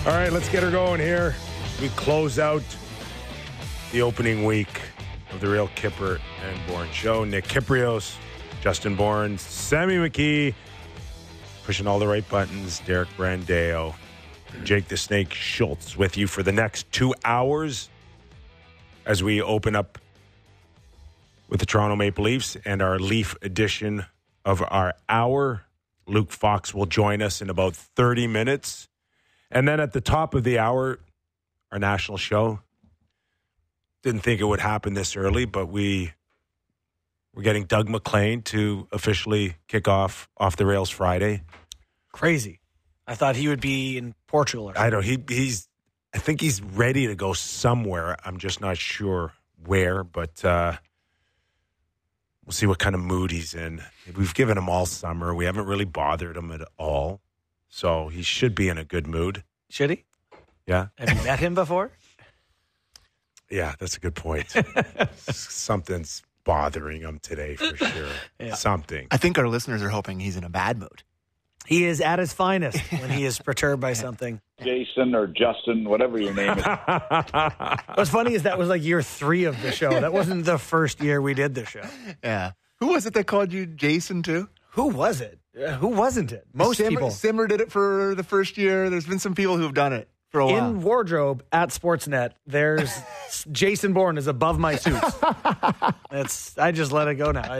All right, let's get her going here. We close out the opening week of the Real Kipper and Bourne show. Nick Kyprios, Justin Bourne, Sammy McKee, pushing all the right buttons. Derek Brandeo, Jake the Snake Schultz with you for the next 2 hours as we open up with the Toronto Maple Leafs and our Leaf edition of our hour. Luke Fox will join us in about 30 minutes. And then at the top of the hour, our national show. Didn't think it would happen this early, but we're getting Doug McLean to officially kick off the Rails Friday. Crazy. I thought he would be in Portugal or something. I don't. I think he's ready to go somewhere. I'm just not sure where, but we'll see what kind of mood he's in. We've given him all summer. We haven't really bothered him at all. So he should be in a good mood. Should he? Yeah. Have you met him before? Yeah, that's a good point. Something's bothering him today for sure. Yeah. Something. I think our listeners are hoping he's in a bad mood. He is at his finest when he is perturbed by something. Jason or Justin, whatever your name is. What's funny is that was like year 3 of the show. That wasn't the first year we did the show. Yeah. Who was it that called you Jason too? Who was it? Who wasn't it? Most people. Simmer did it for the first year. There's been some people who've done it for a while. In wardrobe at Sportsnet, there's Jason Bourne is above my suits. I just let it go now.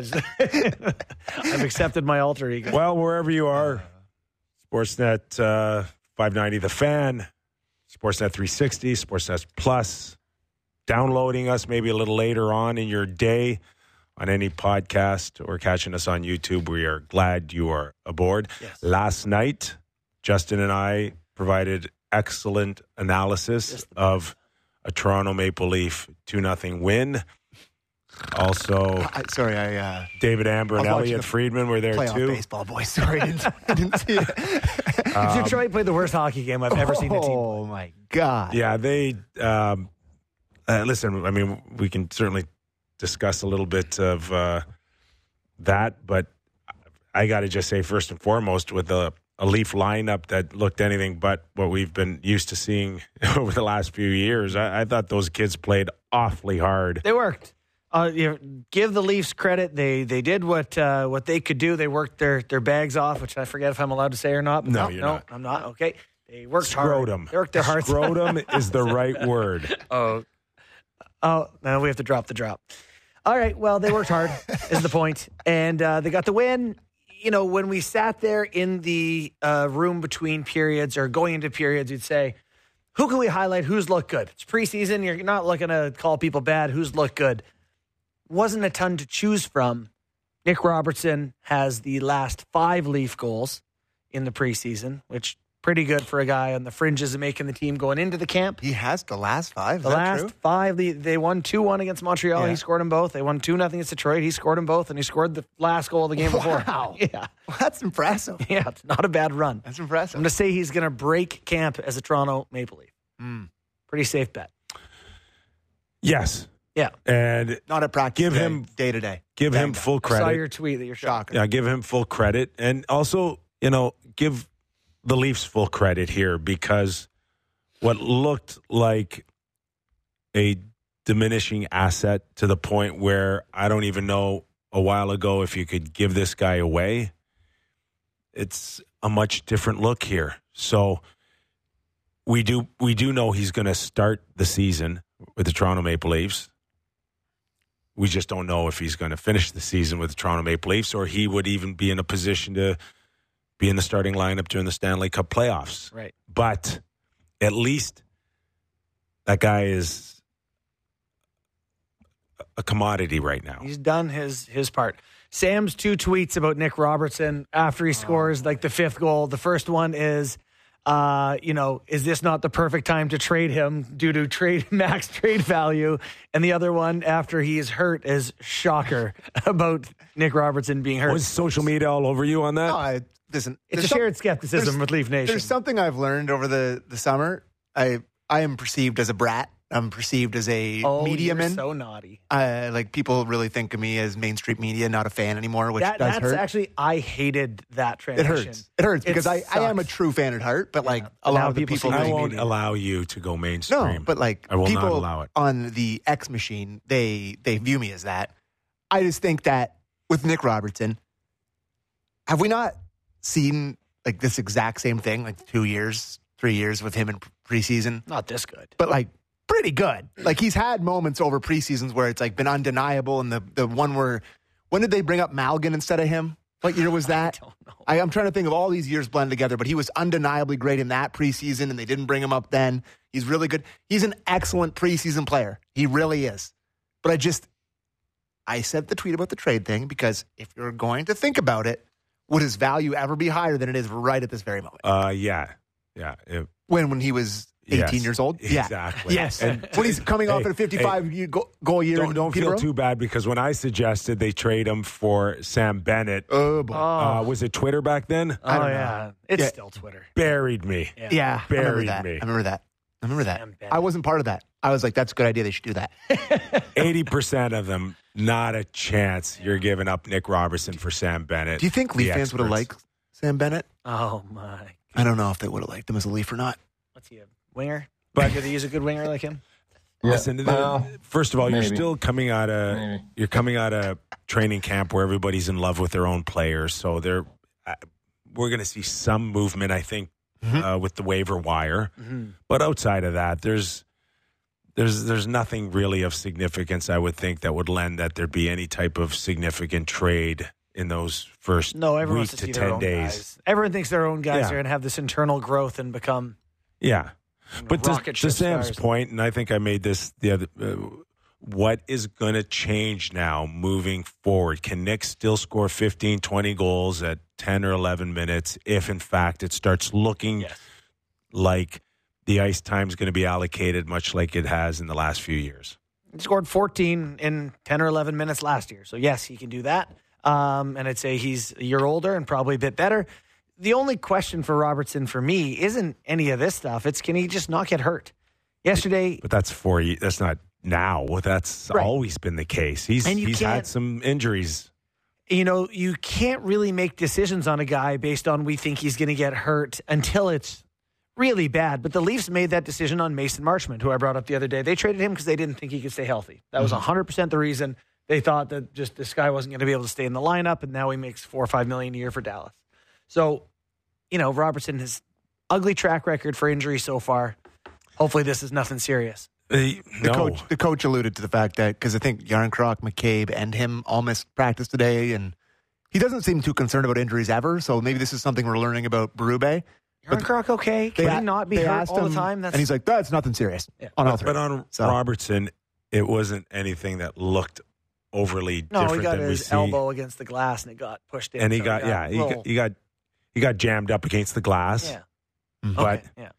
I've accepted my alter ego. Well, wherever you are, Sportsnet 590 The Fan, Sportsnet 360, Sportsnet Plus, downloading us maybe a little later on in your day on any podcast or catching us on YouTube. We are glad you are aboard. Yes. Last night, Justin and I provided excellent analysis of a Toronto Maple Leaf 2-0 win. Also, David Amber and Elliot Friedman were there too. Baseball, boys. Sorry, I didn't see it. Detroit played the worst hockey game I've ever seen a team play. Oh my God! Yeah, they listen. I mean, we can certainly discuss a little bit of that, but I got to just say, first and foremost, with a Leaf lineup that looked anything but what we've been used to seeing over the last few years, I thought those kids played awfully hard. They worked. Give the Leafs credit. They did what they could do. They worked their bags off, which I forget if I'm allowed to say or not. No, you're not. I'm not. Okay. They worked Scrotum. hard. They worked their hearts. Scrotum is the right word. Oh, now we have to drop the drop. All right. Well, they worked hard is the point. And they got the win. You know, when we sat there in the room between periods or going into periods, you'd say, who can we highlight? Who's looked good? It's preseason. You're not looking to call people bad. Who's looked good? Wasn't a ton to choose from. Nick Robertson has the last 5 Leaf goals in the preseason, which pretty good for a guy on the fringes of making the team going into the camp. He has the last 5. The last 5, they won 2-1 against Montreal. Yeah. He scored them both. They won 2-0 against Detroit. He scored them both, and he scored the last goal of the game before. Wow. Yeah. Well, that's impressive. Yeah, it's not a bad run. That's impressive. I'm going to say he's going to break camp as a Toronto Maple Leaf. Pretty safe bet. Yes. Yeah. And not a practice. Give him day to day. Give him full credit. I saw your tweet that you're shocked. Yeah, give him full credit. And also, give the Leafs full credit here, because what looked like a diminishing asset to the point where I don't even know a while ago if you could give this guy away, it's a much different look here. So we do know he's going to start the season with the Toronto Maple Leafs. We just don't know if he's going to finish the season with the Toronto Maple Leafs, or he would even be in a position to be in the starting lineup during the Stanley Cup playoffs. Right. But at least that guy is a commodity right now. He's done his part. Sam's 2 tweets about Nick Robertson after he scores like the 5th goal. The first one is, is this not the perfect time to trade him due to max trade value? And the other one after he is hurt is shocker about Nick Robertson being hurt. Was social media all over you on that? No, listen, it's a shared skepticism with Leaf Nation. There's something I've learned over the summer. I am perceived as a brat I'm perceived as a you're media man. so naughty. Like people really think of me as mainstream media, not a fan anymore, which does That's hurt. actually, I hated that It transition. hurts. It hurts because I am a true fan at heart, but like a lot Now of the people people see I Like won't media. allow you to go mainstream. no, but like I will people not allow it. on the X machine, they view me as that. I just think that with Nick Robertson, have we not seen like this exact same thing like 2 years, 3 years with him in preseason? Not this good. But like pretty good. Like he's had moments over preseasons where it's like been undeniable, and the one where when did they bring up Malgin instead of him? What year was that? I don't know. I'm trying to think of all these years blended together, but he was undeniably great in that preseason, and they didn't bring him up then. He's really good. He's an excellent preseason player. He really is. But I said the tweet about the trade thing because if you're going to think about it, would his value ever be higher than it is right at this very moment? Yeah. When he was 18 years old? Yeah. Exactly. Yes. And When he's coming off at a 55-goal year. don't feel too bad because when I suggested they trade him for Sam Bennett, Oh, boy. was it Twitter back then? Oh, don't know. yeah. It's Yeah. still Twitter. Buried me. Yeah, I remember Buried that. me. I remember that. Sam Bennett. I wasn't part of that. I was like, that's a good idea. They should do that. 80% of them, not a chance you're giving up Nick Robertson for Sam Bennett. Do you think Leaf fans would have liked Sam Bennett? Oh, my. I don't know if they would have liked him as a Leaf or not. What's he, a winger? But- Could they use a good winger like him? Listen, first of all, you're still coming out of training camp where everybody's in love with their own players. So we're going to see some movement, I think, with the waiver wire. Mm-hmm. But outside of that, there's nothing really of significance, I would think, that would lend that there'd be any type of significant trade in those first No, everyone week wants to see to their 10 own days. guys. Everyone thinks their own guys Yeah. are going to have this internal growth and become Yeah. But rocket to ship Sam's stars. point, and I think I made this the other, what is going to change now moving forward? Can Nick still score 15, 20 goals at 10 or 11 minutes if, in fact, it starts looking like the ice time is going to be allocated much like it has in the last few years? He scored 14 in 10 or 11 minutes last year. So, yes, he can do that. And I'd say he's a year older and probably a bit better. The only question for Robertson for me isn't any of this stuff. It's can he just not get hurt? Yesterday, But that's that's not now. That's Right. always been the case. And you He's can't- had some injuries. you can't really make decisions on a guy based on we think he's going to get hurt until it's really bad. But the Leafs made that decision on Mason Marchment, who I brought up the other day. They traded him because they didn't think he could stay healthy. That was 100% the reason. They thought that just this guy wasn't going to be able to stay in the lineup, and now he makes $4 or $5 million a year for Dallas. So, Robertson has ugly track record for injury so far. Hopefully this is nothing serious. No. The coach alluded to the fact that because I think Yarncroc, McCabe, and him all missed practice today, and he doesn't seem too concerned about injuries ever. So maybe this is something we're learning about Berube. Yarncroc okay? Can he not be they hurt asked all him, the time? and he's like, that's nothing serious. Yeah. On all three. But on So- Robertson, it wasn't anything that looked overly No, different he got than we his see. elbow against the glass and it got pushed in. And he so got a little- he got jammed up against the glass. Yeah. But Okay, yeah.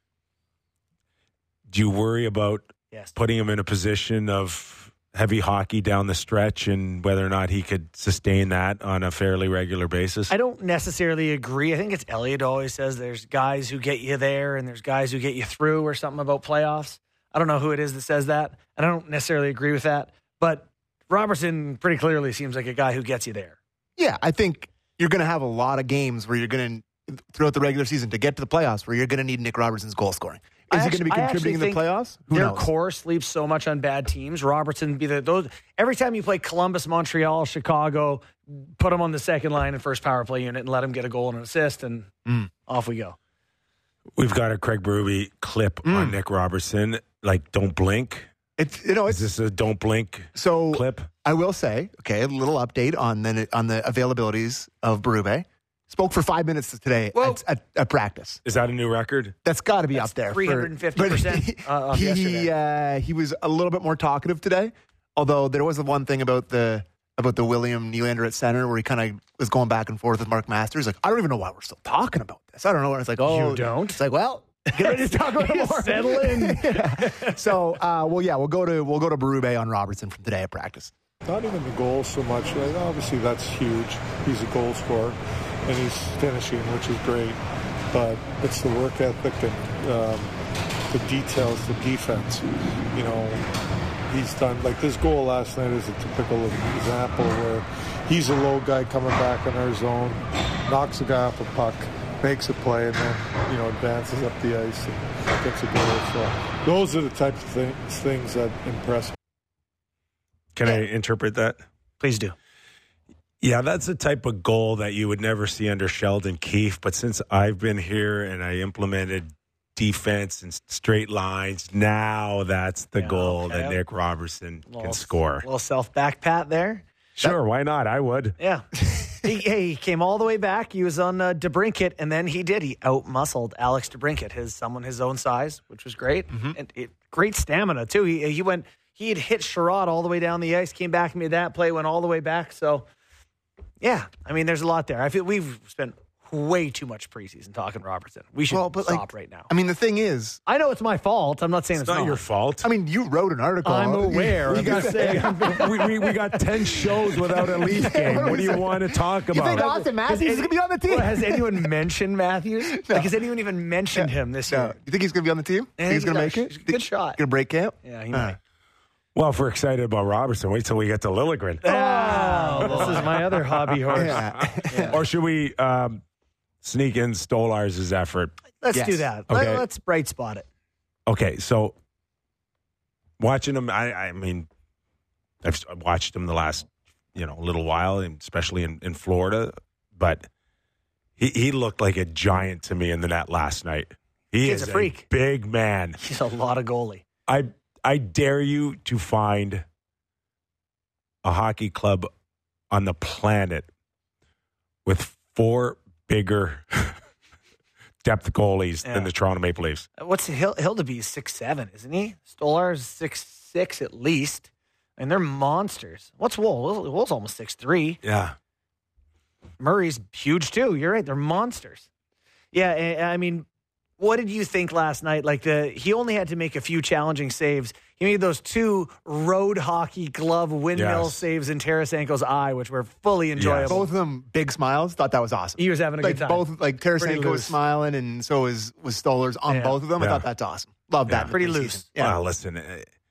do you worry about Yes. putting him in a position of heavy hockey down the stretch and whether or not he could sustain that on a fairly regular basis? I don't necessarily agree. I think it's Elliott always says there's guys who get you there and there's guys who get you through or something about playoffs. I don't know who it is that says that. And I don't necessarily agree with that. But Robertson pretty clearly seems like a guy who gets you there. Yeah, I think you're going to have a lot of games where you're going to, throughout the regular season, to get to the playoffs, where you're going to need Nick Robertson's goal scoring. Is he going to be contributing in the playoffs? Who Their knows? core sleeps so much on bad teams. Robertson be those every time you play Columbus, Montreal, Chicago, put him on the second line and first power play unit and let him get a goal and an assist, and off we go. We've got a Craig Berube clip on Nick Robertson. Like, don't blink. It's Is this a don't blink so. clip? I will say, okay, a little update on the availabilities of Berube. Spoke for 5 minutes today at practice. Is that a new record? That's got to be up there. 350% of yesterday. He was a little bit more talkative today. Although there was the one thing about the William Nylander at center where he kind of was going back and forth with Mark Masters. Like, I don't even know why we're still talking about this. I don't know. And it's like, oh, You don't? It's like, well, get ready to talk about it more. Settle in. Yeah. So, we'll go to Berube on Robertson from today at practice. Not even the goals so much. Like, obviously, that's huge. He's a goal scorer, and he's finishing, which is great. But it's the work ethic and the details, the defense. You know, he's done, like this goal last night is a typical example where he's a low guy coming back in our zone, knocks a guy off a puck, makes a play, and then, you know, advances up the ice and gets a goal. So those are the types of things that impress me. Can I interpret that? Please do. Yeah, that's the type of goal that you would never see under Sheldon Keefe. But since I've been here and I implemented defense and straight lines, now that's the goal that Nick Robertson can score. A little self-back pat there. Sure, why not? I would. Yeah. He came all the way back. He was on DeBrincat, and then he out-muscled Alex DeBrincat, someone his own size, which was great. Mm-hmm. And great stamina, too. He had hit Sherrod all the way down the ice, came back and made that play, went all the way back. So, yeah, I mean, there's a lot there. I feel we've spent way too much preseason talking Robertson. We should stop right now. I mean, the thing is, I know it's my fault. I'm not saying it's not your fault. I mean, you wrote an article. I'm aware. we got 10 shows without a Leaf game. What do you want to talk about? You think Austin Matthews is going to be on the team? Has anyone mentioned Matthews? No. Like, has anyone even mentioned him this year? You think he's going to be on the team? Think he's going to make it? Good shot. Going to break camp? Yeah, he might. Well, if we're excited about Robertson, wait till we get to Liljegren. Oh, this is my other hobby horse. Yeah. Or should we sneak in Stolars's effort? Let's do that. Okay. Let's bright spot it. Okay, so watching him, I mean, I've watched him the last little while, especially in Florida, but he looked like a giant to me in the net last night. He's a freak, big man. He's a lot of goalie. I dare you to find a hockey club on the planet with 4 bigger depth goalies than the Toronto Maple Leafs. What's Hildeby's 6'7", isn't he? Stolar's 6'6" at least, and they're monsters. What's Wool? Wool's almost 6'3". Yeah. Murray's huge too. You're right. They're monsters. Yeah, I mean, what did you think last night? Like he only had to make a few challenging saves. He made those 2 road hockey glove windmill saves in Tarasenko's eye, which were fully enjoyable. Yes. Both of them big smiles. Thought that was awesome. He was having a good time. Both Tarasenko was smiling, and so was Stolarz on both of them. I thought that's awesome. Love that. Pretty loose. Yeah. Well, listen,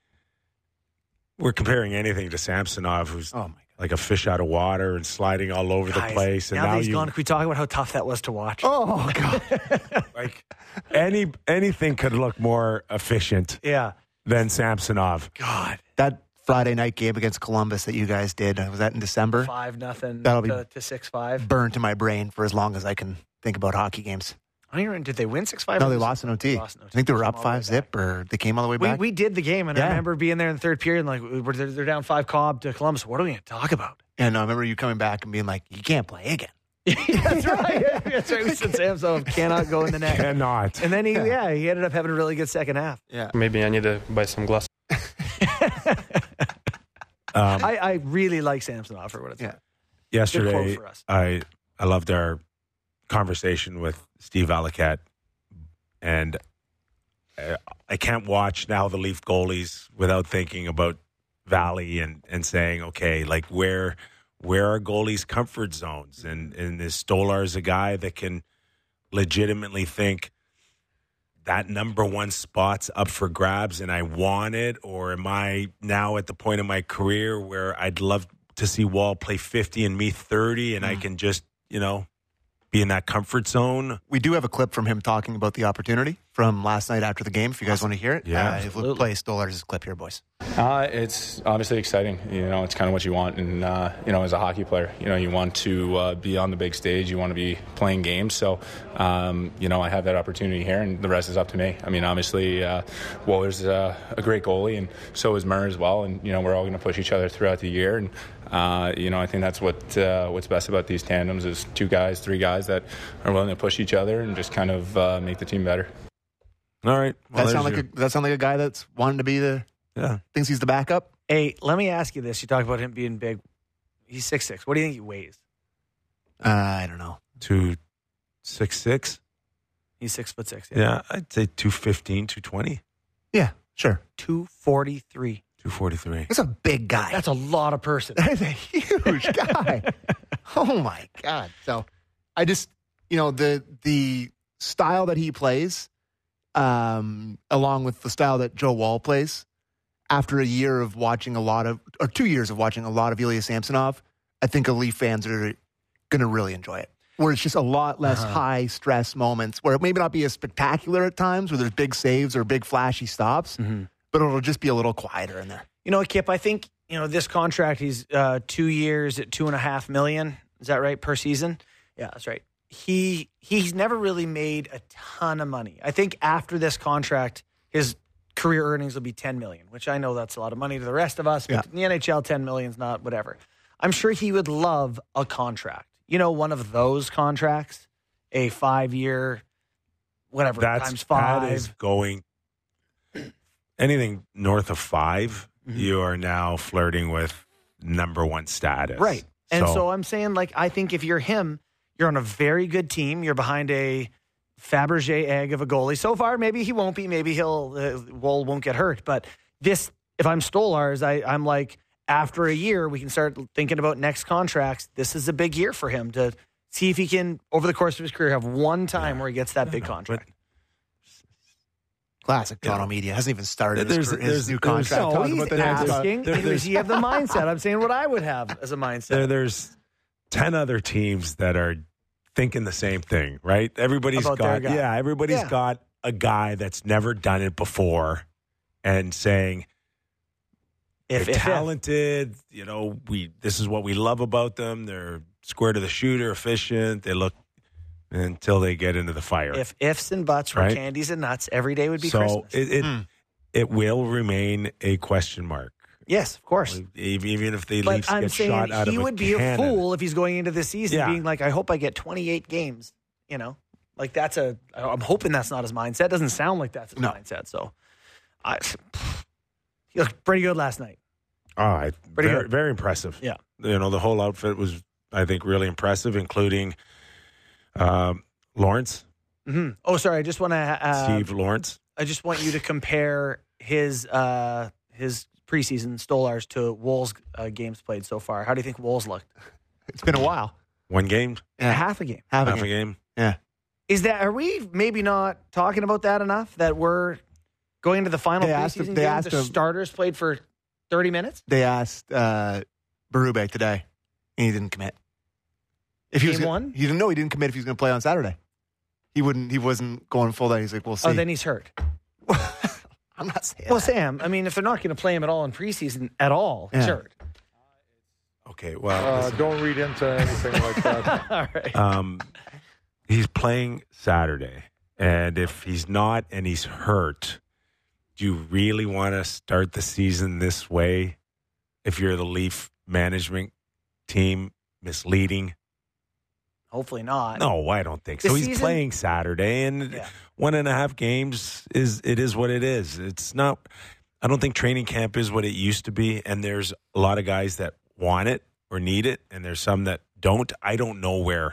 we're comparing anything to Samsonov, who's like a fish out of water and sliding all over the place. And now that he's gone, can we talk about how tough that was to watch? Oh, God. Like anything could look more efficient than Samsonov. God. That Friday night game against Columbus that you guys did, was that in December? 5-0 That'll be to 6-5. Burned to my brain for as long as I can think about hockey games. Did they win 6-5? No, they lost in OT. I think they were up 5-0, or they came all the way back. We did the game, and I remember being there in the third period, and like they're down 5 Cobb to Columbus. What are we going to talk about? And I remember you coming back and being like, "You can't play again." That's right. That's right. We said Samsonov cannot go in the net. Cannot. And then he ended up having a really good second half. Yeah. Maybe I need to buy some glasses. I really like Samsonov for what it's worth. Yesterday, for us. I loved our conversation with Steve Allicat, and I can't watch now the Leaf goalies without thinking about Valley and saying, okay, like where are goalies' comfort zones? And is Stolarz a guy that can legitimately think that number 1 spot's up for grabs and I want it? Or am I now at the point in my career where I'd love to see Wall play 50 and me 30 and I can just, be in that comfort zone? We do have a clip from him talking about the opportunity from last night after the game, if you guys want to hear it. Yeah, we'll play Stolarz' clip here, boys. It's obviously exciting. It's kind of what you want. And, as a hockey player, you want to be on the big stage. You want to be playing games. So, I have that opportunity here, and the rest is up to me. I mean, obviously, Waller's a great goalie, and so is Murray as well. And, we're all going to push each other throughout the year. And, I think that's what's best about these tandems is 2 guys, 3 guys that are willing to push each other and just kind of make the team better. All right. Well, does that sound like a guy that's wanting to be thinks he's the backup? Hey, let me ask you this. You talk about him being big. He's 6'6". What do you think he weighs? I don't know. 266? He's 6'6". Yeah, I'd say 215, 220. Yeah, sure. 243. 243. That's a big guy. That's a lot of person. That is a huge guy. Oh, my God. So I just, the style that he plays, along with the style that Joe Wall plays, after a year of watching 2 years of watching a lot of Ilya Samsonov, I think Leaf fans are going to really enjoy it. Where it's just a lot less high stress moments, where it may not be as spectacular at times, where there's big saves or big flashy stops, but it'll just be a little quieter in there. You know, Kip, I think, this contract, he's 2 years at $2.5 million. Is that right, per season? Yeah, that's right. He's never really made a ton of money. I think after this contract, his career earnings will be $10 million, which I know that's a lot of money to the rest of us, but in the NHL, $10 million is not whatever. I'm sure he would love a contract. One of those contracts, a 5-year, whatever, times 5. That is going anything north of 5, you are now flirting with number one status. Right. And so I'm saying, I think if you're him, you're on a very good team. You're behind a Fabergé egg of a goalie. So far, maybe he won't be. Maybe Woll won't get hurt. But this, if I'm Stolarz, I'm like, after a year, we can start thinking about next contracts. This is a big year for him to see if he can, over the course of his career, have one time where he gets that big contract. Classic Toronto media. Hasn't even started his new contract. So he's asking, does he have the mindset? I'm saying what I would have as a mindset. There's 10 other teams that are thinking the same thing, right? Everybody's got a guy that's never done it before and saying, they're talented, this is what we love about them. They're square to the shooter, efficient. They look until they get into the fire. If ifs and buts were candies and nuts, every day would be Christmas. So it will remain a question mark. Yes, of course. Even if the Leafs get shot out of a cannon. He would be a fool if he's going into this season being like, I hope I get 28 games. I'm hoping that's not his mindset. Doesn't sound like that's his mindset. So he looked pretty good last night. All right. Very impressive. Yeah. The whole outfit was, I think, really impressive, including Lawrence. Mm-hmm. Oh, sorry. I just want to... Steve Lawrence. I just want you to compare his preseason Stolarz to Woll's games played so far. How do you think Woll's looked? It's been a while. One game? Yeah. Half a game. Half a game. Yeah. Are we maybe not talking about that enough, that we're going into the final preseason game? The starters played for 30 minutes? They asked Berube today, and he didn't commit. Game one? He didn't know. He didn't commit if he was going to play on Saturday. He wasn't going full day. He's like, we'll see. Oh, then he's hurt. I'm not saying that. Sam, if they're not going to play him at all in preseason at all, he's hurt. Okay, well. Don't read into anything like that. All right. He's playing Saturday, and if he's not and he's hurt, do you really want to start the season this way if you're the Leaf management team, misleading? Hopefully not. No, I don't think so. He's playing Saturday, and 1.5 games is what it is. It's not. I don't think training camp is what it used to be, and there's a lot of guys that want it or need it, and there's some that don't. I don't know where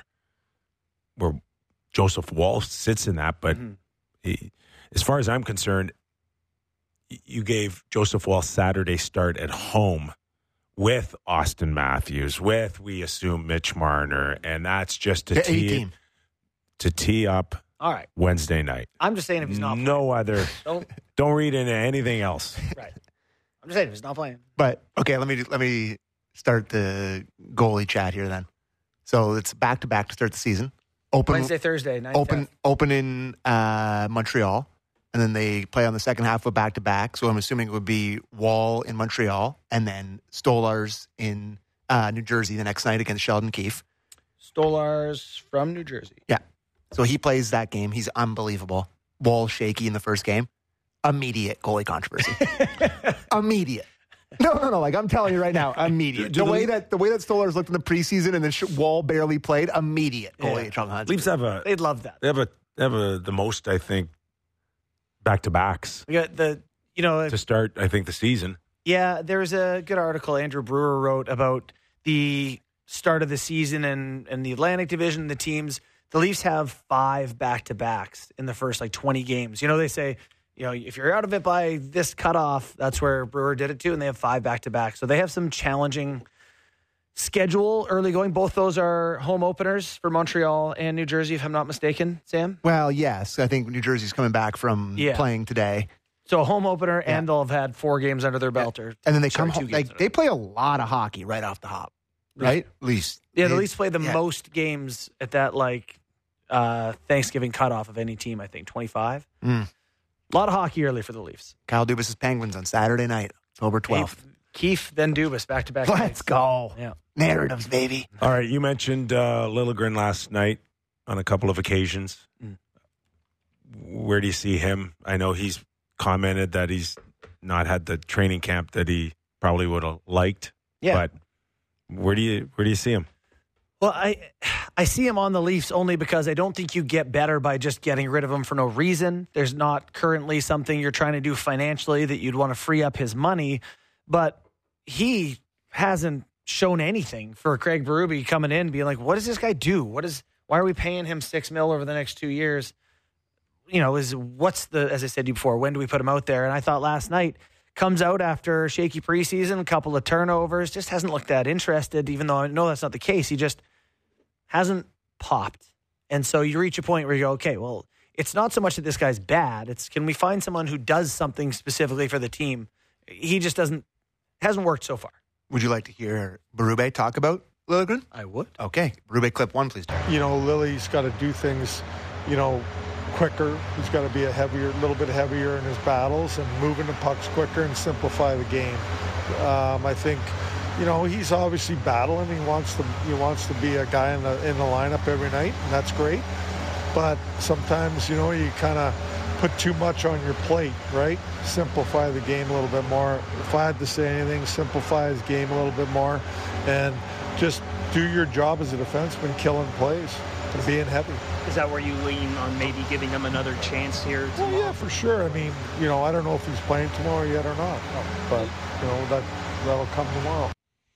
Joseph Woll sits in that, but as far as I'm concerned, you gave Joseph Woll Saturday start at home with Austin Matthews, with, we assume, Mitch Marner, and that's just to tee up Wednesday night. I'm just saying if he's not playing. No other. Don't read into anything else. Right. I'm just saying if he's not playing. But, okay, let me start the goalie chat here then. So it's back-to-back to start the season. Wednesday, Thursday, 9th. Open in Montreal. And then they play on the second half of back-to-back. So I'm assuming it would be Woll in Montreal and then Stolarz in New Jersey the next night against Sheldon Keefe. Stolarz from New Jersey. Yeah. So he plays that game. He's unbelievable. Woll shaky in the first game. Immediate goalie controversy. Immediate. No. Like I'm telling you right now, immediate. The way that Stolarz looked in the preseason and then Woll barely played, immediate goalie trouble. Leafs they'd love that. They have the most, I think, back-to-backs. We got to start, I think, the season. Yeah, there's a good article Andrew Brewer wrote about the start of the season and the Atlantic Division, the teams. The Leafs have 5 back-to-backs in the first 20 games. They say, if you're out of it by this cutoff, that's where Brewer did it too, and they have 5 back-to-backs. So they have some challenging schedule early going. Both those are home openers for Montreal and New Jersey, if I'm not mistaken, Sam. Well, yes. I think New Jersey's coming back from playing today. So a home opener, and they'll have had 4 games under their belt. Or, and then they come home. They play a lot of hockey right off the hop, right? At least. Yeah, the Leafs play the most games at that, Thanksgiving cutoff of any team, I think, 25. A lot of hockey early for the Leafs. Kyle Dubas' Penguins on Saturday night, October 12th. Keefe, then Dubas, back-to-back Let's nights. go. Yeah. Narratives, baby. All right, you mentioned Liljegren last night on a couple of occasions. Where do you see him? I know he's commented that he's not had the training camp that he probably would have liked. Yeah. But where do you see him? Well, I see him on the Leafs only because I don't think you get better by just getting rid of him for no reason. There's not currently something you're trying to do financially that you'd want to free up his money. But he hasn't shown anything for Craig Berube coming in, being like, what does this guy do? Why are we paying him $6 million over the next 2 years? As I said to you before, when do we put him out there? And I thought last night, comes out after shaky preseason, a couple of turnovers, just hasn't looked that interested, even though I know that's not the case. He just hasn't popped. And so you reach a point where you go, okay, well, it's not so much that this guy's bad. It's, can we find someone who does something specifically for the team? He just hasn't worked so far. Would you like to hear Berube talk about Liljegren? I would. Okay. Berube clip 1, please. Lily's got to do things, quicker. He's got to be a little bit heavier in his battles and moving the pucks quicker and simplify the game. I think, he's obviously battling. He wants to be a guy in the lineup every night, and that's great. But sometimes, you kind of put too much on your plate, right? Simplify the game a little bit more. If I had to say anything, simplify his game a little bit more and just do your job as a defenseman, killing plays and being heavy. Is that where you lean on maybe giving him another chance here tomorrow? Well, yeah, for sure. I mean, I don't know if he's playing tomorrow yet or not, but, that'll come tomorrow.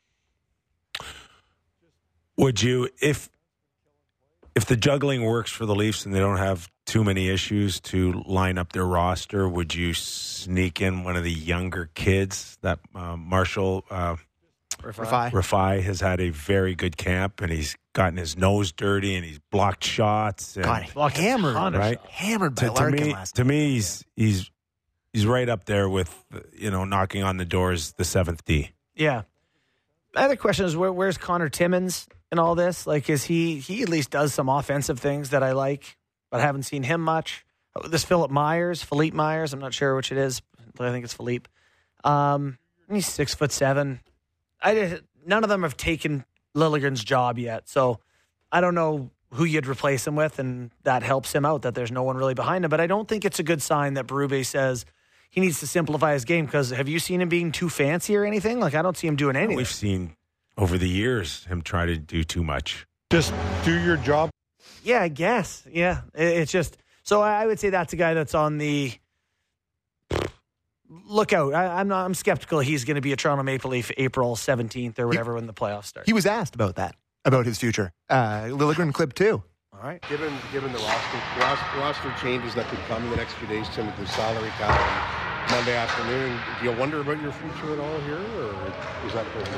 Would you, if the juggling works for the Leafs and they don't have too many issues to line up their roster, would you sneak in one of the younger kids that Marshall Rafai has had a very good camp, and he's gotten his nose dirty and he's blocked shots. And hammered, right? Hammered by Larkin last time. To me, he's right up there with, knocking on the doors, the 7th D. Yeah. My other question is, where's Connor Timmins in all this? Is he at least does some offensive things that I like, but I haven't seen him much. This Philippe Myers, I'm not sure which it is, but I think it's Philippe. He's 6'7". None of them have taken Liljegren's job yet, so I don't know who you'd replace him with, and that helps him out that there's no one really behind him. But I don't think it's a good sign that Berube says he needs to simplify his game, because have you seen him being too fancy or anything? I don't see him doing anything. We've seen over the years him try to do too much. Just do your job. Yeah, I guess. Yeah, it's just, so I would say that's a guy that's on the lookout. I'm skeptical he's going to be a Toronto Maple Leaf April 17th or whatever when the playoffs start. He was asked about that, about his future. Liljegren clip 2. All right. Given the roster changes that could come in the next few days, Tim, with the salary cap on Monday afternoon, do you wonder about your future at all here, or is that going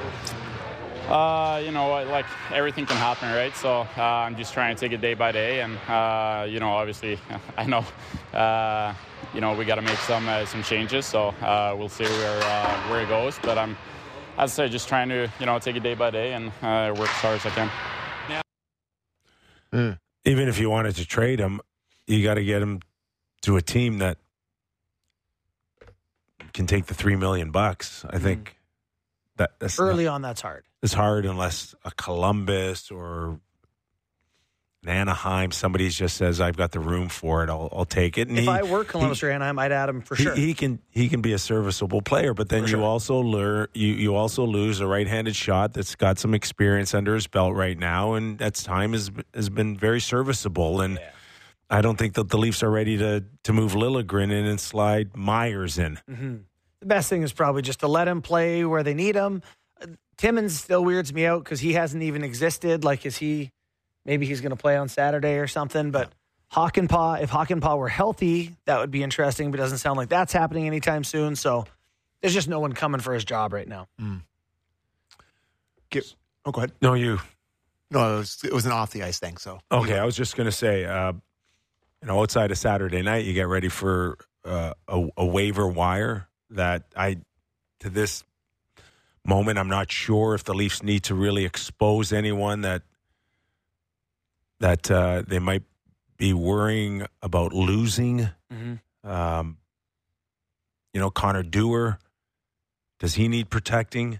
to everything can happen, right? So I'm just trying to take it day by day, and obviously, I know, we got to make some changes. So we'll see where it goes. But I'm, as I say, just trying to take it day by day and work as hard as I can. Even if you wanted to trade him, you got to get him to a team that can take the $3 million. I think that's early on. That's hard. It's hard unless a Columbus or an Anaheim, somebody just says, "I've got the room for it. I'll take it." And if I were Columbus or Anaheim, I'd add him for sure. He can be a serviceable player, but then you also lose a right-handed shot that's got some experience under his belt right now, and that's time has been very serviceable. And I don't think that the Leafs are ready to move Liljegren in and slide Myers in. Mm-hmm. The best thing is probably just to let him play where they need him. Timmins still weirds me out because he hasn't even existed. Maybe he's going to play on Saturday or something. But Hakanpää, if Hakanpää were healthy, that would be interesting. But it doesn't sound like that's happening anytime soon. So there's just no one coming for his job right now. Oh, go ahead. No, you. No, it was an off the ice thing. So Okay, I was just going to say, outside of Saturday night, you get ready for a waiver wire that to this moment, I'm not sure if the Leafs need to really expose anyone that they might be worrying about losing. Mm-hmm. Connor Dewar, does he need protecting?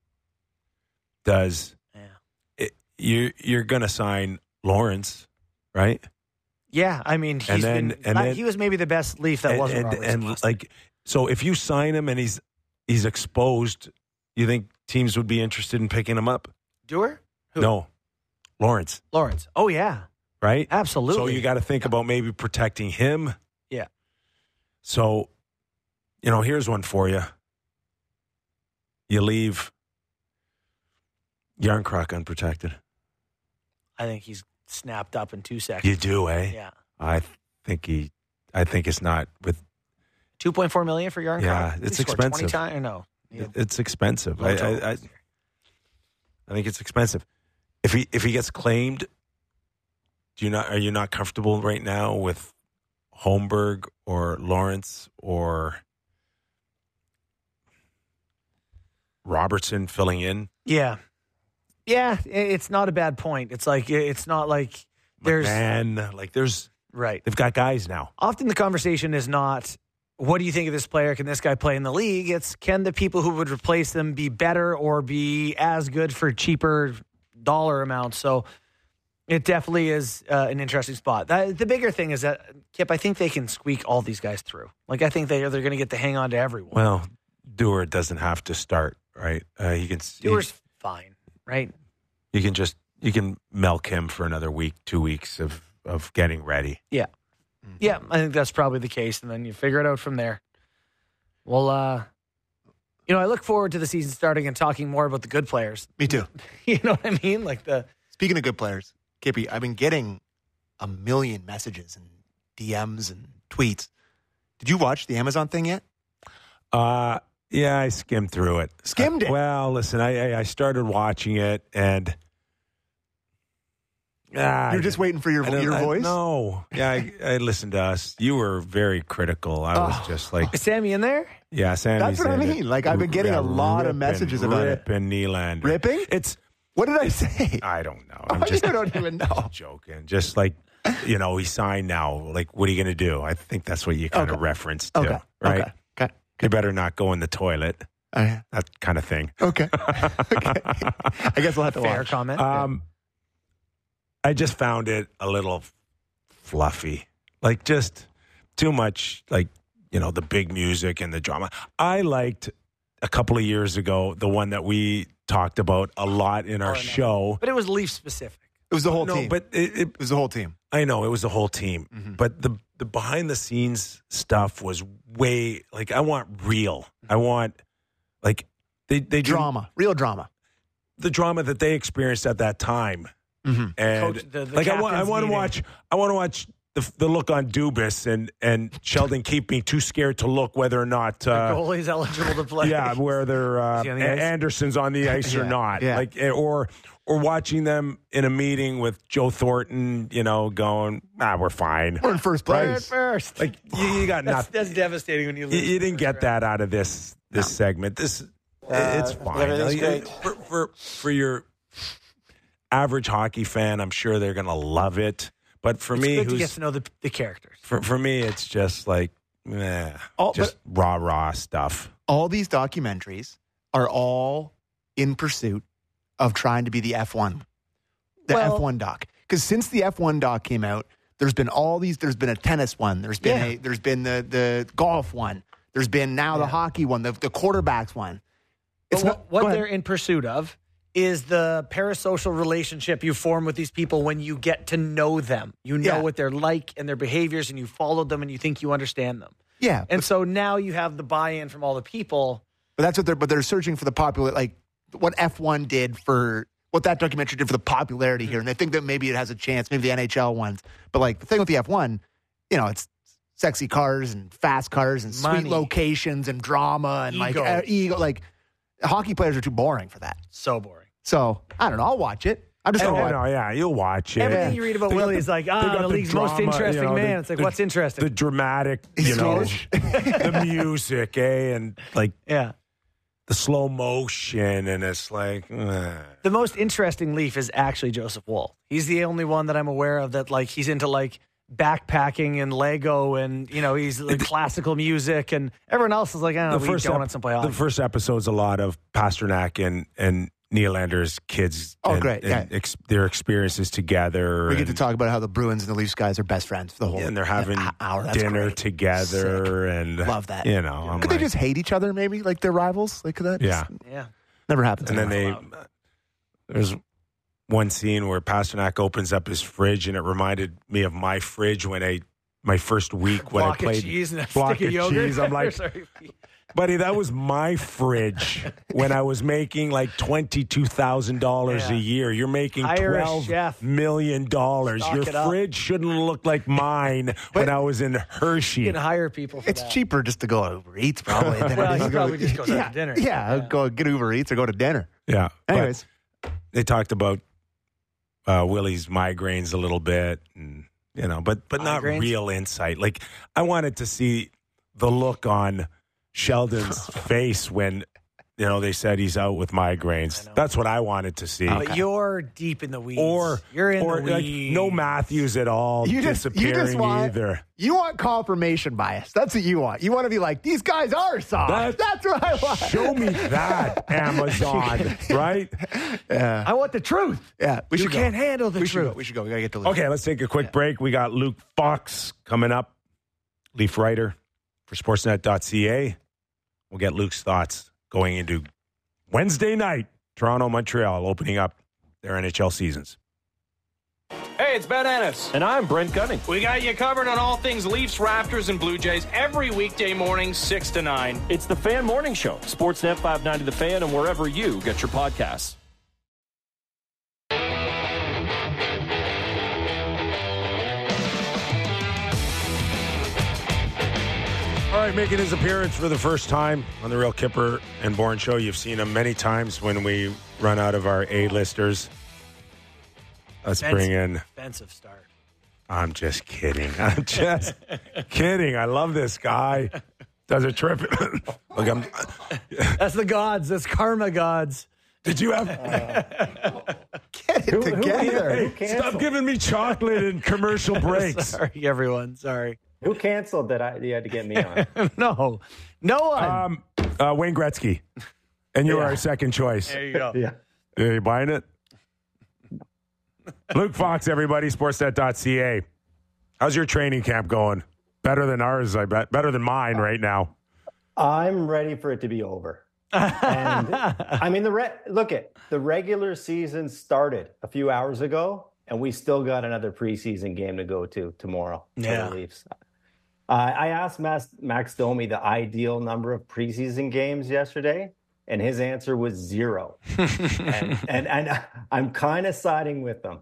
You're going to sign Lawrence, right? Yeah, I mean, he was maybe the best Leaf that wasn't Robertson. So if you sign him and he's exposed, you think teams would be interested in picking him up? Dewar? Who? No, Lawrence. Lawrence. Oh yeah, right. Absolutely. So you got to think about maybe protecting him. Yeah. So, here's one for you. You leave Yarncroc unprotected. I think he's snapped up in 2 seconds. You do, eh? Yeah. I think it's not with $2.4 million for Yarncroc. Yeah, it's expensive. 20 times or no? It's expensive. I think it's expensive. If he gets claimed, are you not comfortable right now with Holmberg or Lawrence or Robertson filling in? Yeah. Yeah, it's not a bad point. It's not like there's right. They've got guys now. Often the conversation is not, what do you think of this player? Can this guy play in the league? It's, can the people who would replace them be better or be as good for cheaper dollar amounts? So it definitely is an interesting spot. The bigger thing is that, Kip, I think they can squeak all these guys through. Like, I think they're going to get to hang on to everyone. Well, Dewar doesn't have to start, right? Dewar's fine, right? You can milk him for another week, 2 weeks of getting ready. Yeah. Yeah, I think that's probably the case, and then you figure it out from there. Well, I look forward to the season starting and talking more about the good players. Me too. You know what I mean? Speaking of good players, Kippy, I've been getting a million messages and DMs and tweets. Did you watch the Amazon thing yet? Yeah, I skimmed through it. Skimmed it? Well, listen, I started watching it, and you're just waiting for your voice? No. Yeah, I listened to us. You were very critical. I was just like... Is Sammy in there? Yeah, Sammy's That's what I mean. It. Like, I've been getting a lot of messages about it. Ripping Nylander. Ripping? What did I say? I don't know. You don't even know. Joking. Just like, he signed now. Like, what are you going to do? I think that's what you kind of referenced to, right? Okay. You better not go in the toilet. That kind of thing. Okay. I guess we'll have to Fair watch. comment. I just found it a little fluffy. Like, just too much, like, the big music and the drama. I liked a couple of years ago the one that we talked about a lot in our show. But it was Leaf specific. It was the whole team. But it was the whole team. I know, it was the whole team. Mm-hmm. But the behind-the-scenes stuff was way, like, I want real. I want, like, they drama. Real drama. The drama that they experienced at that time. Mm-hmm. And Coach, the like I want to watch the look on Dubas and Sheldon keeping too scared to look whether or not the goalie's eligible to play. Yeah, whether Anderson's on the ice or not. Yeah. Like or watching them in a meeting with Joe Thornton, going, we're fine. We're in first place. We're at first. Like you got nothing. That's devastating when you lose. You didn't get that out of this segment. It's fine. Everything's great. For your average hockey fan, I'm sure they're going to love it. But for me, good to get to know the characters. For me, it's just like, rah stuff. All these documentaries are all in pursuit of trying to be the F1, F1 doc. Because since the F1 doc came out, there's been all these. There's been a tennis one. There's been the golf one. There's been now the hockey one, the quarterbacks one. It's what they're in pursuit of is the parasocial relationship you form with these people when you get to know them. You know what they're like and their behaviors, and you follow them, and you think you understand them. Yeah. And so now you have the buy-in from all the people. But that's what they're searching for the popular, like what F1 did for, what that documentary did for the popularity here. And they think that maybe it has a chance, maybe the NHL ones. But like the thing with the F1, it's sexy cars and fast cars and money, sweet locations and drama and ego. Like hockey players are too boring for that. So boring. So, I don't know. I'll watch it. I'm just going to yeah, you'll watch it. Everything you read about Willie is like, the league's most interesting man. It's like, what's interesting? The dramatic, the music, and like the slow motion, and it's like the most interesting Leaf is actually Joseph Woll. He's the only one that I'm aware of that like he's into like backpacking and Lego, and he's like classical music, and everyone else is like, I don't know, we eat donuts and play hockey. The first episode's a lot of Pasternak and Nylander's kids. Great. Their experiences together. We get to talk about how the Bruins and the Leafs guys are best friends for the whole and they're having hour. dinner together. Sick. And love that. Could they just hate each other? Maybe like they're rivals. Like that. Yeah. Never happens. And then there's one scene where Pasternak opens up his fridge, and it reminded me of my fridge my first week when I played block of cheese. I'm like, buddy, that was my fridge when I was making like $22,000 a year. You're making $12 million. Your fridge shouldn't look like mine when I was in Hershey. You can hire people for It's cheaper just to go to Uber Eats, probably. Well, he probably just goes out to dinner. Yeah, go get Uber Eats or go to dinner. Yeah. Anyways. They talked about Willie's migraines a little bit, and but not real insight. Like, I wanted to see the look on Sheldon's face when they said he's out with migraines. That's what I wanted to see. But you're deep in the weeds. You're in the weeds. Like, no Matthews at all disappearing either. You want confirmation bias. That's what you want. You want to be like, these guys are soft. That's what I want. Show me that, Amazon, right? Yeah. I want the truth. Yeah. You can't handle the truth. We should go. We got to get to Luke. Okay, let's take a quick break. We got Luke Fox coming up, Leaf writer for Sportsnet.ca. We'll get Luke's thoughts going into Wednesday night, Toronto-Montreal opening up their NHL seasons. Hey, it's Ben Ennis. And I'm Brent Gunning. We got you covered on all things Leafs, Raptors, and Blue Jays every weekday morning, 6 to 9. It's the Fan Morning Show. Sportsnet 590 The Fan, and wherever you get your podcasts. All right, making his appearance for the first time on the Real Kipper and Bourne Show. You've seen him many times when we run out of our A-listers. Let's bring in... Offensive start. I'm just kidding. I'm just kidding. I love this guy. Does a trip. Look, That's the gods. That's karma gods. Did you have... Get it together. Stop giving me chocolate in commercial breaks. Sorry, everyone. Sorry. Who canceled that you had to get me on? No one. Wayne Gretzky. And you are our second choice. There you go. Yeah. Are you buying it? Luke Fox, everybody, Sportsnet.ca. How's your training camp going? Better than ours, I bet. Better than mine right now. I'm ready for it to be over. And I mean, the regular season started a few hours ago, and we still got another preseason game to go to tomorrow for the Leafs. I asked Max Domi the ideal number of preseason games yesterday, and his answer was 0. and I'm kind of siding with them.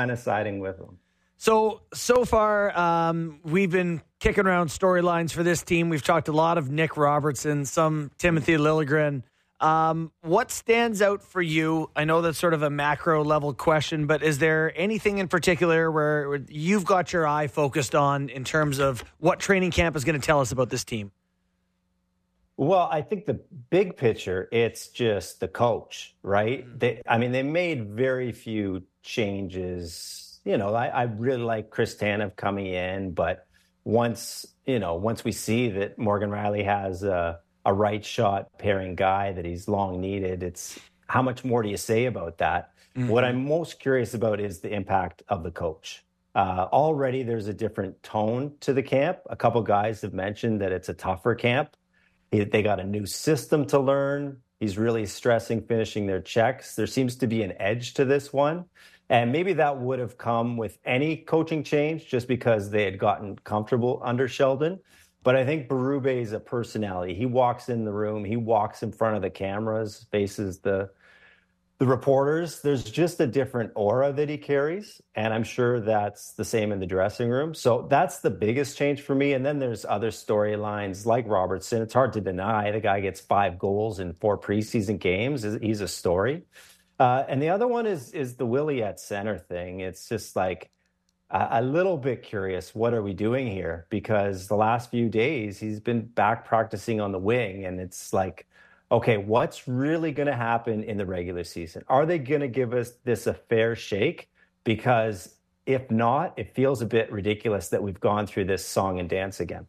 So far, we've been kicking around storylines for this team. We've talked a lot of Nick Robertson, some Timothy Liljegren. What stands out for you? I know that's sort of a macro level question, but is there anything in particular where you've got your eye focused on in terms of what training camp is going to tell us about this team? Well, I think the big picture, it's just the coach, right? They made very few changes. I really like Chris Tanev coming in, but once we see that Morgan Rielly has a right shot pairing guy that he's long needed, it's how much more do you say about that? Mm-hmm. What I'm most curious about is the impact of the coach. Already there's a different tone to the camp. A couple guys have mentioned that it's a tougher camp. They got a new system to learn. He's really stressing finishing their checks. There seems to be an edge to this one. And maybe that would have come with any coaching change just because they had gotten comfortable under Sheldon. But I think Berube is a personality. He walks in the room. He walks in front of the cameras, faces the reporters. There's just a different aura that he carries. And I'm sure that's the same in the dressing room. So that's the biggest change for me. And then there's other storylines like Robertson. It's hard to deny the guy gets 5 goals in 4 preseason games. He's a story. And the other one is the Willie at center thing. It's just like a little bit curious. What are we doing here? Because the last few days he's been back practicing on the wing, and it's like, okay, what's really going to happen in the regular season? Are they going to give us this a fair shake? Because if not, it feels a bit ridiculous that we've gone through this song and dance again.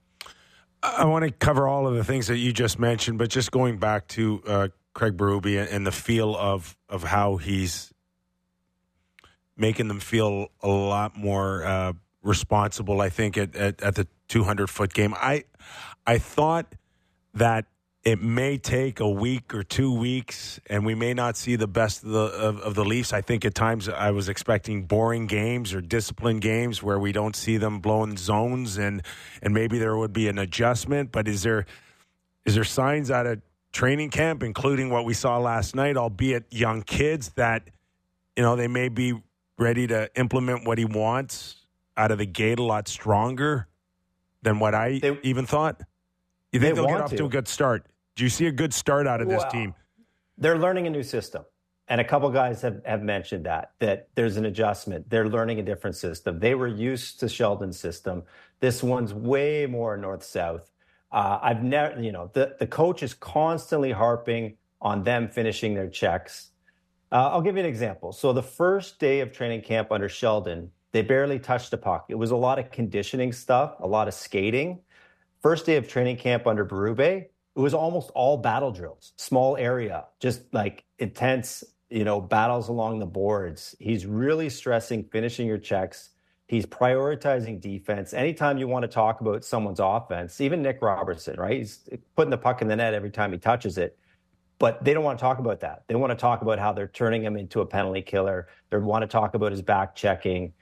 I want to cover all of the things that you just mentioned, but just going back to Craig Berube and the feel of how he's making them feel a lot more responsible, I think, at the 200-foot game. I thought that it may take a week or 2 weeks, and we may not see the best of the Leafs. I think at times I was expecting boring games or disciplined games where we don't see them blowing zones, and maybe there would be an adjustment. But is there signs out of training camp, including what we saw last night, albeit young kids, that they may be ready to implement what he wants out of the gate a lot stronger than what I even thought? You think they'll get off to a good start? Do you see a good start out of this team? They're learning a new system. And a couple guys have mentioned that there's an adjustment. They're learning a different system. They were used to Sheldon's system. This one's way more north-south. I've never, the coach is constantly harping on them finishing their checks. I'll give you an example. So the first day of training camp under Sheldon, they barely touched the puck. It was a lot of conditioning stuff, a lot of skating. First day of training camp under Berube, it was almost all battle drills, small area, just like intense, battles along the boards. He's really stressing finishing your checks. He's prioritizing defense. Anytime you want to talk about someone's offense, even Nick Robertson, right? He's putting the puck in the net every time he touches it. But they don't want to talk about that. They want to talk about how they're turning him into a penalty killer. They want to talk about his back checking.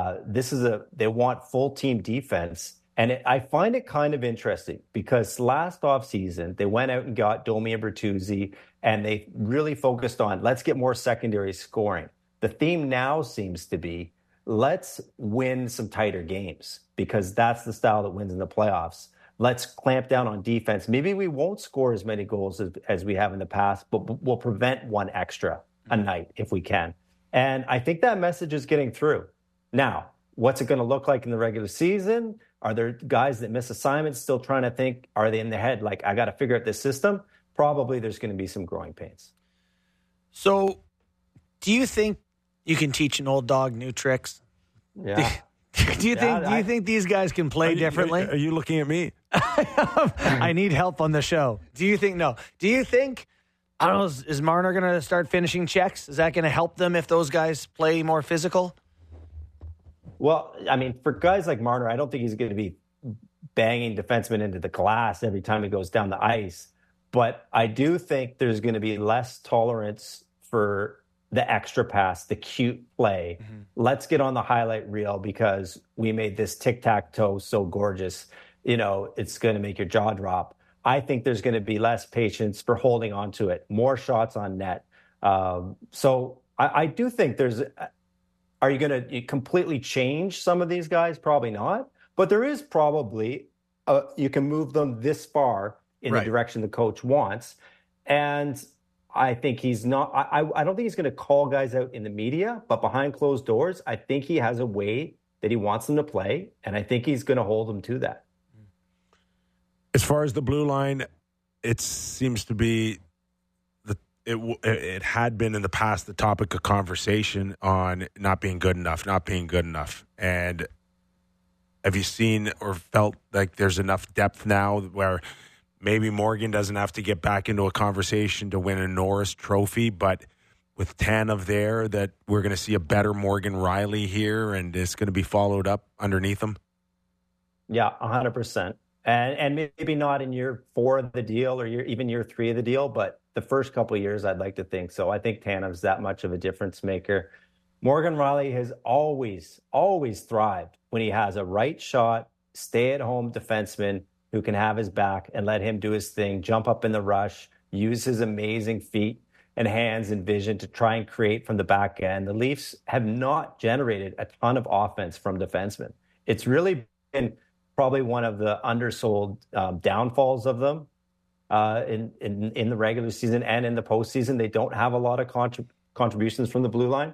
They want full team defense. And I find it kind of interesting because last offseason, they went out and got Domi and Bertuzzi, and they really focused on, let's get more secondary scoring. The theme now seems to be, let's win some tighter games because that's the style that wins in the playoffs. Let's clamp down on defense. Maybe we won't score as many goals as we have in the past, but we'll prevent one extra a night if we can. And I think that message is getting through. Now, what's it going to look like in the regular season? Are there guys that miss assignments still trying to think, are they in their head like, I got to figure out this system? Probably there's going to be some growing pains. So do you think you can teach an old dog new tricks? Yeah. Do you think these guys can play differently? Are you looking at me? I need help on the show. Do you think, I don't know, is Marner going to start finishing checks? Is that going to help them if those guys play more physical? Well, I mean, for guys like Marner, I don't think he's going to be banging defensemen into the glass every time he goes down the ice. But I do think there's going to be less tolerance for the extra pass, the cute play. Mm-hmm. Let's get on the highlight reel because we made this tic-tac-toe so gorgeous. It's going to make your jaw drop. I think there's going to be less patience for holding on to it, more shots on net. So I do think there's... Are you going to completely change some of these guys? Probably not. But there is probably, you can move them this far in the direction the coach wants. And I think he's not, I don't think he's going to call guys out in the media, but behind closed doors, I think he has a way that he wants them to play. And I think he's going to hold them to that. As far as the blue line, it seems to be it had been in the past the topic of conversation on not being good enough. And have you seen or felt like there's enough depth now where maybe Morgan doesn't have to get back into a conversation to win a Norris Trophy, but with Tanev there, that we're going to see a better Morgan Rielly here and it's going to be followed up underneath him? Yeah, 100%. And maybe not in year 4 of the deal or even year 3 of the deal, but the first couple of years, I'd like to think so. I think Tanev's that much of a difference maker. Morgan Rielly has always thrived when he has a right shot, stay-at-home defenseman who can have his back and let him do his thing, jump up in the rush, use his amazing feet and hands and vision to try and create from the back end. The Leafs have not generated a ton of offense from defensemen. It's really been probably one of the undersold downfalls of them. in the regular season and in the postseason. They don't have a lot of contributions from the blue line.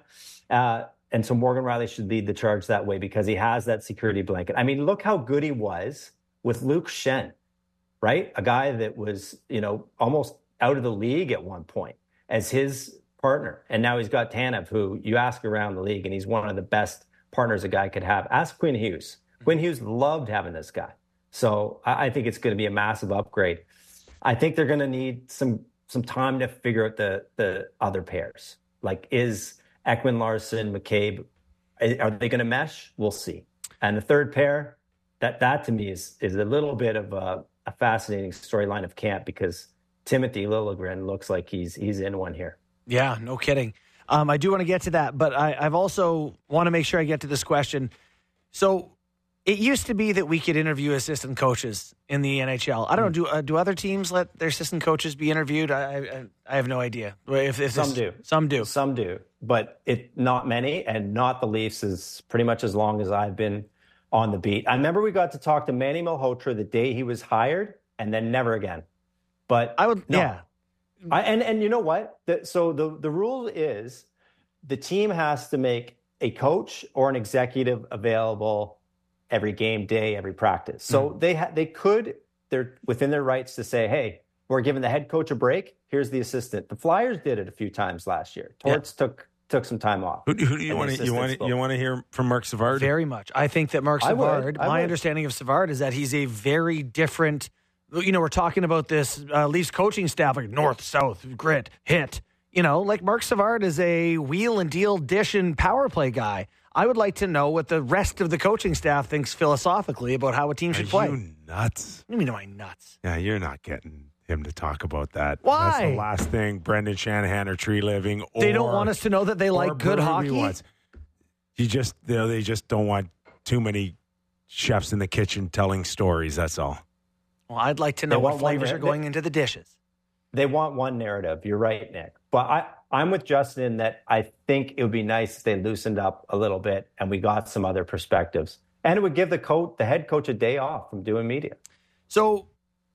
And so Morgan Rielly should lead the charge that way because he has that security blanket. I mean, look how good he was with Luke Schenn, right? A guy that was, almost out of the league at one point as his partner. And now he's got Tanev, who you ask around the league, and he's one of the best partners a guy could have. Ask Quinn Hughes. Quinn Hughes loved having this guy. So I think it's going to be a massive upgrade. I think they're going to need some time to figure out the other pairs. Like, is Ekman Larson, McCabe, are they going to mesh? We'll see. And the third pair, that to me is a little bit of a fascinating storyline of camp because Timothy Liljegren looks like he's in one here. Yeah, no kidding. I do want to get to that, but I've also want to make sure I get to this question. So it used to be that we could interview assistant coaches in the NHL. I don't know, do other teams let their assistant coaches be interviewed? I have no idea. If Some do. But not many, and not the Leafs is pretty much as long as I've been on the beat. I remember we got to talk to Manny Malhotra the day he was hired, and then never again. But yeah. And you know what? So the rule is the team has to make a coach or an executive available every game day, every practice. So they're within their rights to say, hey, we're giving the head coach a break. Here's the assistant. The Flyers did it a few times last year. Torts took some time off. Who do you want to hear from Marc Savard? Very much. I think that Marc Savard, my understanding of Savard is that he's a very different, we're talking about this Leafs coaching staff, like north, south, grit, hit. Like Marc Savard is a wheel and deal dish and power play guy. I would like to know what the rest of the coaching staff thinks philosophically about how a team should play. Are you nuts? What do you mean, am I nuts? Yeah, you're not getting him to talk about that. Why? That's the last thing Brendan Shanahan or Tree Living. They don't want us to know that they like good hockey. They just don't want too many chefs in the kitchen telling stories. That's all. Well, I'd like to know what flavors are going into the dishes. They want one narrative. You're right, Nick. But I'm with Justin in that I think it would be nice if they loosened up a little bit and we got some other perspectives. And it would give the head coach a day off from doing media. So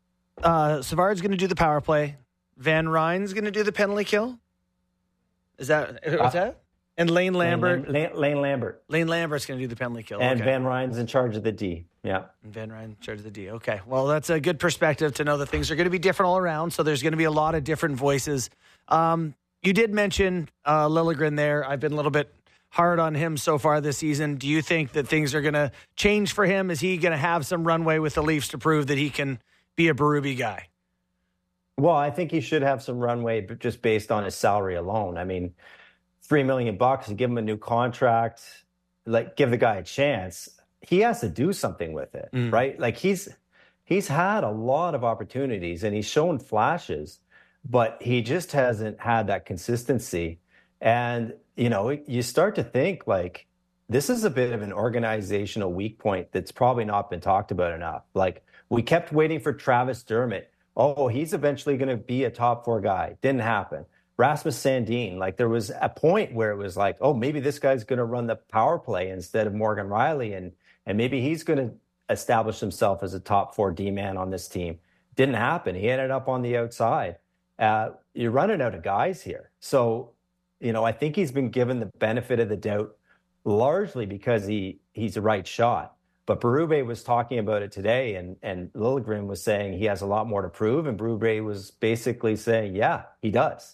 Savard's going to do the power play. Van Ryn's going to do the penalty kill. What's that? And Lane Lambert. Lane Lambert. Lane Lambert's going to do the penalty kill. And Van Ryn's in charge of the D. Yeah. And Van Ryn in charge of the D. Okay. Well, that's a good perspective to know that things are going to be different all around. So there's going to be a lot of different voices. You did mention Liljegren there. I've been a little bit hard on him so far this season. Do you think that things are going to change for him? Is he going to have some runway with the Leafs to prove that he can be a Berube guy? Well, I think he should have some runway just based on his salary alone. I mean, $3 million to give him a new contract, like give the guy a chance. He has to do something with it, right? Like he's had a lot of opportunities and he's shown flashes, but he just hasn't had that consistency. And, you start to think like this is a bit of an organizational weak point that's probably not been talked about enough. Like we kept waiting for Travis Dermott. Oh, he's eventually going to be a top 4 guy. Didn't happen. Rasmus Sandin, like there was a point where it was like, oh, maybe this guy's going to run the power play instead of Morgan Rielly, and maybe he's going to establish himself as a top 4 D-man on this team. Didn't happen. He ended up on the outside. You're running out of guys here. So, I think he's been given the benefit of the doubt largely because he's a right shot. But Berube was talking about it today, and Liljegren was saying he has a lot more to prove, and Berube was basically saying, yeah, he does.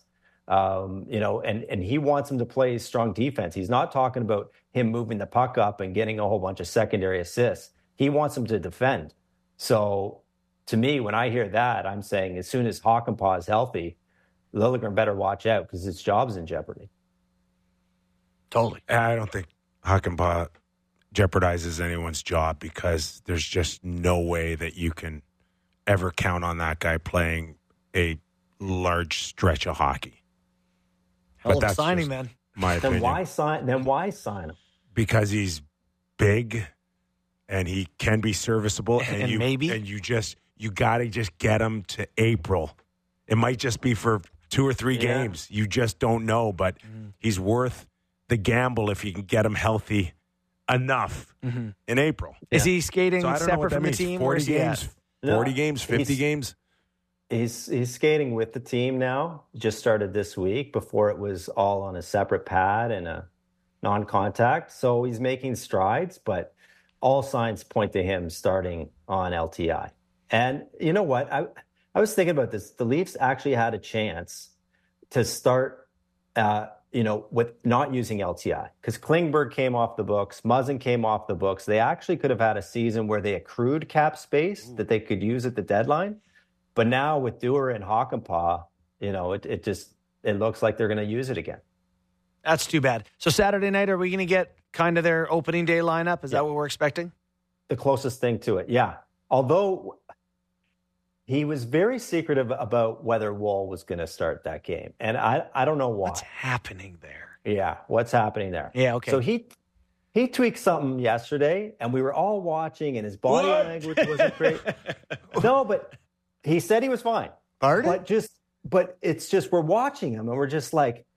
And he wants him to play strong defense. He's not talking about him moving the puck up and getting a whole bunch of secondary assists. He wants him to defend. So to me, when I hear that, I'm saying as soon as Hakanpää is healthy, Liljegren better watch out because his job's in jeopardy. Totally. I don't think Hakanpää jeopardizes anyone's job because there's just no way that you can ever count on that guy playing a large stretch of hockey. Hell of a signing, man. My opinion. Then why sign him? Because he's big and he can be serviceable, and you got to just get him to April. It might just be for 2 or 3 games. You just don't know, but he's worth the gamble if you can get him healthy enough in April. Is he skating so separate from the team? 40 games, 40 games, 50 games? He's skating with the team now. Just started this week. Before it was all on a separate pad and a non-contact. So he's making strides, but all signs point to him starting on LTI. And you know what? I was thinking about this. The Leafs actually had a chance to start, with not using LTI because Klingberg came off the books, Muzzin came off the books. They actually could have had a season where they accrued cap space that they could use at the deadline. But now with Dewar and Hakanpää, it looks like they're going to use it again. That's too bad. So Saturday night, are we going to get kind of their opening day lineup? Is that what we're expecting? The closest thing to it, yeah. Although he was very secretive about whether Woll was going to start that game. And I don't know why. What's happening there? Yeah, what's happening there? Yeah, okay. So he tweaked something yesterday, and we were all watching, and his body language wasn't great. No, but he said he was fine. But it's just we're watching him, and we're just like,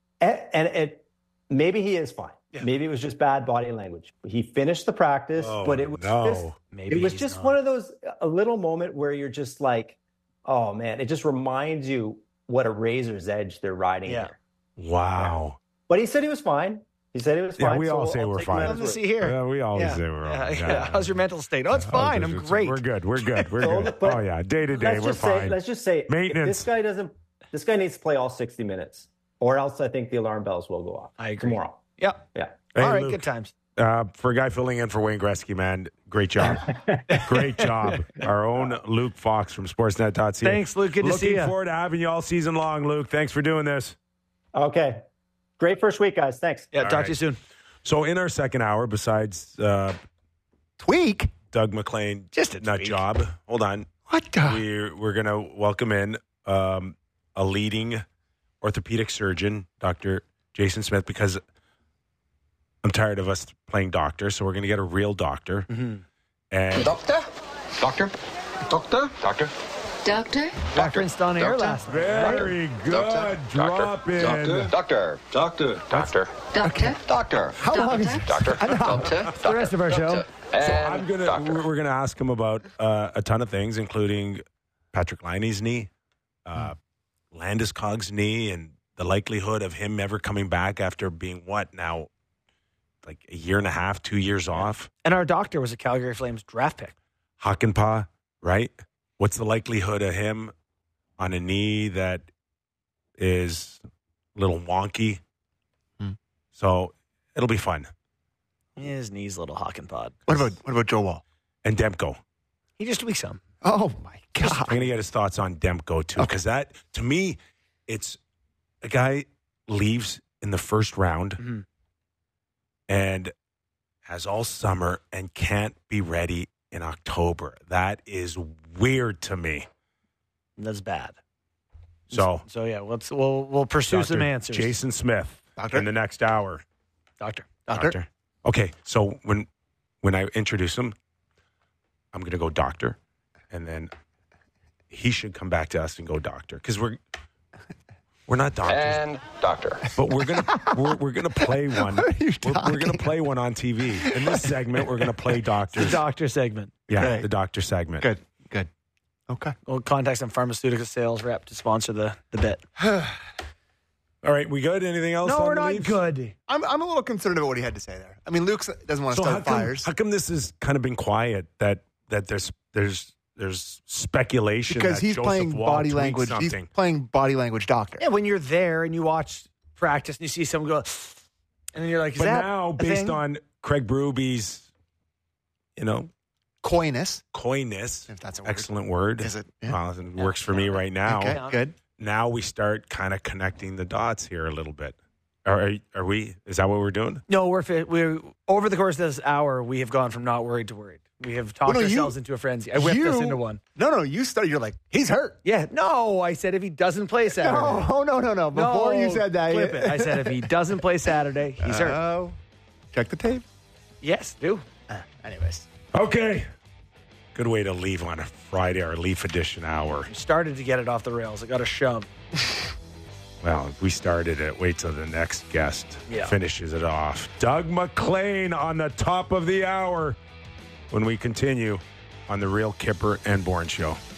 maybe he is fine. Yeah. Maybe it was just bad body language. He finished the practice, but it was just one of those, a little moment where you're just like, oh man, it just reminds you what a razor's edge they're riding here. Wow. But he said he was fine. Yeah, we all say we're fine. Nothing to see here. Yeah, we always say we're all fine. Yeah. How's your mental state? Oh, it's fine. I'm great. We're good. Oh yeah, day to day, we're fine. Let's just say maintenance. This guy needs to play all 60 minutes, or else I think the alarm bells will go off. I agree. Tomorrow. Yep. Yeah. Hey, all right, Luke, good times. For a guy filling in for Wayne Gretzky, man, great job. Great job. Our own Luke Fox from Sportsnet.ca. Thanks, Luke. Good to see you. Looking forward to having you all season long, Luke. Thanks for doing this. Okay. Great first week, guys. Thanks. Yeah, talk to you soon. So in our second hour, besides tweak Doug MacLean, just a nut tweak. job. Hold on. What? We're going to welcome in a leading orthopedic surgeon, Dr. Jason Smith, because I'm tired of us playing doctor, so we're going to get a real doctor. Mm-hmm. And Doctor? Referenced on air last night. Very good. Drop in. Doctor. How long is Doctor. The rest of our show. So we're gonna ask him about a ton of things, including Patrick Laine's knee, Landeskog's knee, and the likelihood of him ever coming back after being like a year and a half, 2 years off. And our doctor was a Calgary Flames draft pick. Hakanpää, right? What's the likelihood of him on a knee that is a little wonky? So it'll be fun. His knee's a little Hakanpää. What about Joe Woll and Demko? He just tweaked some. Oh my God! I'm gonna get his thoughts on Demko too, because that to me, it's a guy leaves in the first round and has all summer and can't be ready in October. That is weird to me. That's bad. So yeah, we'll pursue some answers. Jason Smith in the next hour. Doctor. Okay, so when I introduce him, I'm going to go doctor, and then he should come back to us and go doctor, because we're not doctors. And doctor. But we're gonna play one. We're gonna play one on TV. In this segment, we're gonna play doctors. The doctor segment. Yeah, Okay. the doctor segment. Good. Okay. We'll contact some pharmaceutical sales rep to sponsor the bit. All right, we good? Anything else? No, on we're the not Leafs? good. I'm a little concerned about what he had to say there. I mean, Luke doesn't want to start fires. How come this has kind of been quiet? That there's speculation Because that he's Joseph playing Woll body tweaked language. something. He's playing body language doctor. Yeah, when you're there and you watch practice and you see someone go, and then you're like, is But that now, a based thing? on Craig Berube's, Coyness. If that's a word. Excellent word. Is it? Yeah. Well, it works for me right now. Okay, good. Now we start kind of connecting the dots here a little bit. Are we? Is that what we're doing? No, we're over the course of this hour, we have gone from not worried to worried. We have talked ourselves into a frenzy. I whipped us into one. No, you started. You're like, he's hurt. Yeah, no, I said if he doesn't play Saturday. No. Before you said that, Clip it. I said if he doesn't play Saturday, he's hurt. Check the tape. Yes, do. Anyways. Okay. Good way to leave on a Friday, our Leaf Edition hour. Started to get it off the rails. I got a shove. Well, if we started it, wait till the next guest Yeah. finishes it off. Doug MacLean on the top of the hour when we continue on the Real Kipper and Bourne Show.